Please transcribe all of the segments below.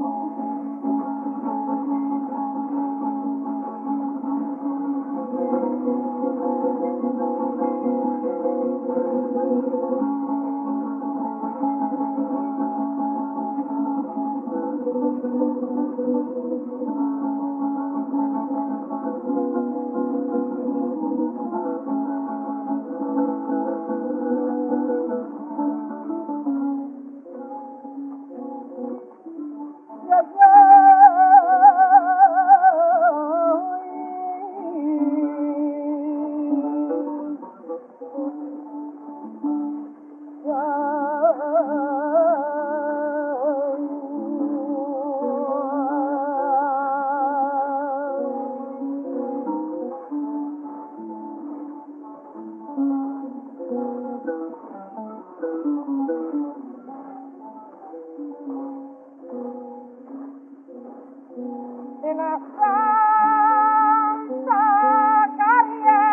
En la Santa Caridad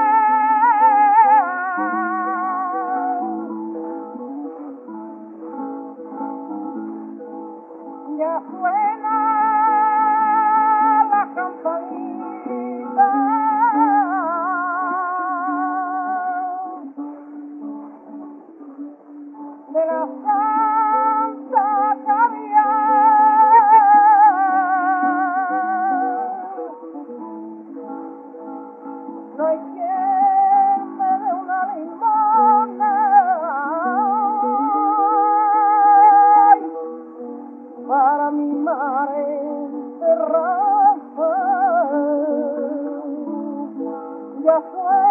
ya suena la campanita de la Santa Caridad. No hay quien me dé una limona para mi madre enterrada. Ya fue